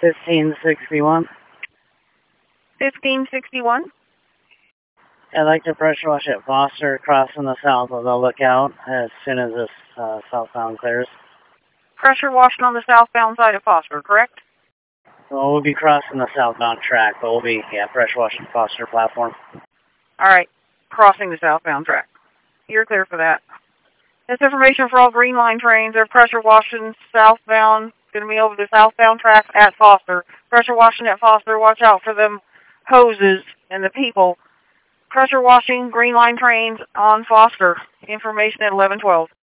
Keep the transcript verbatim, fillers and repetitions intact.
fifteen sixty-one. fifteen sixty-one? I'd like to pressure wash at Foster, crossing the south of the lookout as soon as this uh, southbound clears. Pressure washing on the southbound side of Foster, correct? Well, we'll be crossing the southbound track, but we'll be, yeah, pressure washing Foster platform. All right, crossing the southbound track. You're clear for that. This information for all Green Line trains. They're pressure washing southbound. Going to be over the southbound track at Foster. Pressure washing at Foster. Watch out for them hoses and the people. Pressure washing Green Line trains on Foster. Information at eleven twelve.